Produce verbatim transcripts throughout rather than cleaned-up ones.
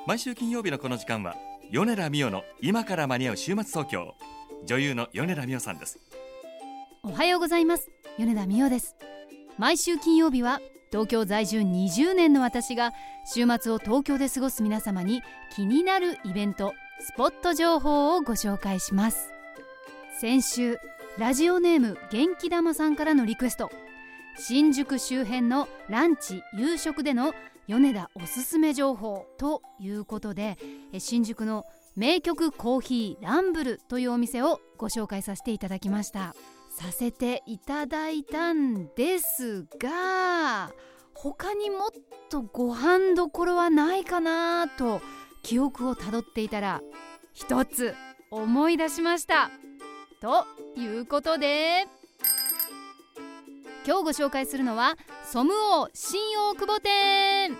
毎週金曜日のこの時間は米田美代の今から間に合う週末東京。女優の米田美代さんです。 おはようございます。米田美代です。毎週金曜日は東京在住にじゅうねんの私が週末を東京で過ごす皆様に気になるイベント、スポット情報をご紹介します。先週ラジオネーム元気玉さんからのリクエスト、新宿周辺のランチ夕食での米田おすすめ情報ということで、新宿の名曲コーヒーランブルというお店をご紹介させていただきましたさせていただいたんですが、他にもっとご飯どころはないかなと記憶をたどっていたら、一つ思い出しました。ということで今日ご紹介するのはソムオ新大久保店。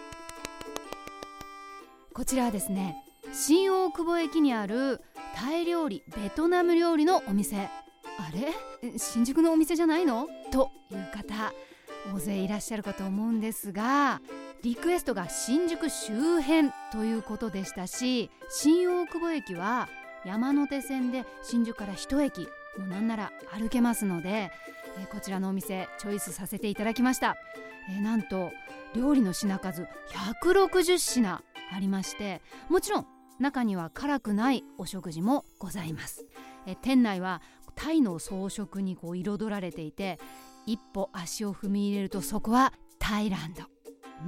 こちらはですね、新大久保駅にあるタイ料理ベトナム料理のお店。あれ、新宿のお店じゃないのという方大勢いらっしゃるかと思うんですが、リクエストが新宿周辺ということでしたし、新大久保駅は山手線で新宿から一駅、もうなんなら歩けますので、えー、こちらのお店チョイスさせていただきました。えー、なんと料理の品数ひゃくろくじゅっしなありまして、もちろん中には辛くないお食事もございます。えー、店内はタイの装飾にこう彩られていて、一歩足を踏み入れるとそこはタイランド。うん、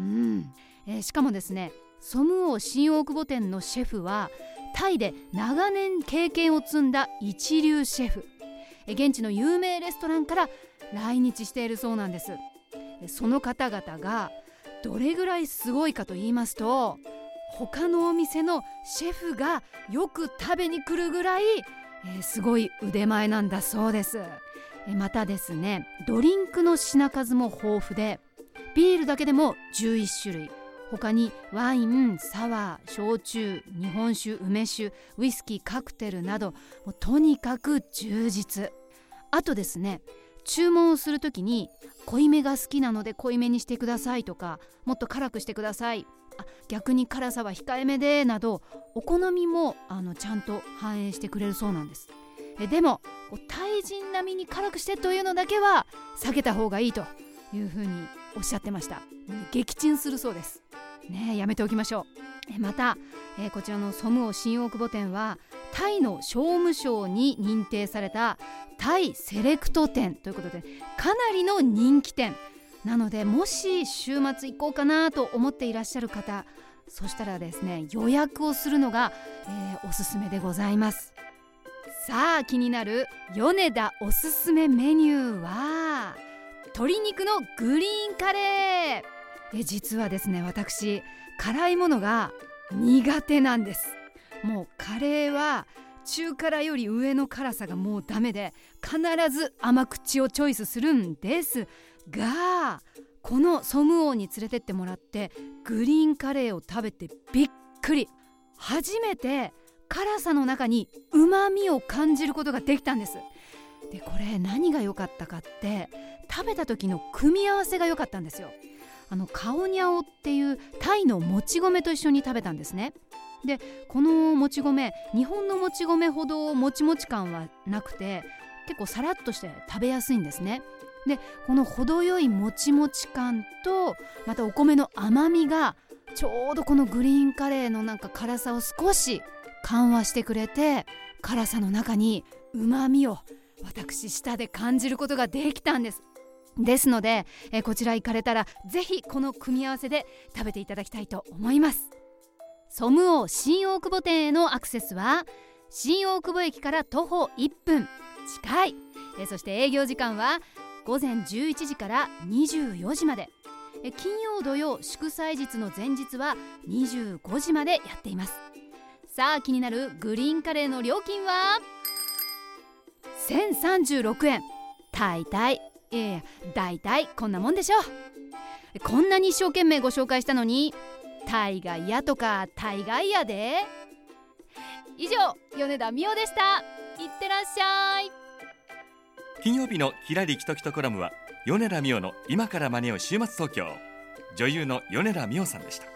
えー、しかもですね、ソムオ新大久保店のシェフはタイで長年経験を積んだ一流シェフ。現地の有名レストランから来日しているそうなんです。その方々がどれぐらいすごいかと言いますと、他のお店のシェフがよく食べに来るぐらい、えー、すごい腕前なんだそうです。またですね、ドリンクの品数も豊富で、ビールだけでもじゅういっしゅるい、他にワイン、サワー、焼酎、日本酒、梅酒、ウイスキー、カクテルなど、もうとにかく充実。あとですね、注文をするときに濃いめが好きなので濃いめにしてくださいとか、もっと辛くしてください、あ逆に辛さは控えめでなど、お好みもあのちゃんと反映してくれるそうなんです。えでもタイ人並みに辛くしてというのだけは避けた方がいいというふうにおっしゃってました。撃沈するそうですね。やめておきましょう。えまた、えー、こちらのソムオ新大久保店はタイの商務省に認定されたタイセレクト店ということで、かなりの人気店なので、もし週末行こうかなと思っていらっしゃる方、そしたらですね、予約をするのが、えー、おすすめでございます。さあ、気になる米田おすすめメニューは鶏肉のグリーンカレー。え実はですね、私辛いものが苦手なんです。もうカレーは中辛より上の辛さがもうダメで、必ず甘口をチョイスするんですが、このソムオに連れてってもらってグリーンカレーを食べてびっくり。初めて辛さの中に旨味を感じることができたんです。でこれ何が良かったかって、食べた時の組み合わせが良かったんですよ。あのカオニャオっていうタイのもち米と一緒に食べたんですね。でこのもち米、日本のもち米ほどもちもち感はなくて、結構さらっとして食べやすいんですね。でこの程よいもちもち感と、またお米の甘みがちょうどこのグリーンカレーのなんか辛さを少し緩和してくれて、辛さの中に旨味を私舌で感じることができたんです。ですので、えー、こちら行かれたらぜひこの組み合わせで食べていただきたいと思います。ソムオ新大久保店へのアクセスは新大久保駅から徒歩いっぷん、近い。えー、そして営業時間はごぜんじゅういちじからにじゅうよじまで、えー、金曜土曜祝祭日の前日はにじゅうごじまでやっています。さあ、気になるグリーンカレーの料金はせんさんじゅうろくえん。大体いやいや大体こんなもんでしょう。こんなに一生懸命ご紹介したのに大概やとか大概やで。以上、米田美代でした。いってらっしゃい。 金曜日のキラリキトキトコラムは米田美代の今から間に合う週末東京。女優の米田美代さんでした。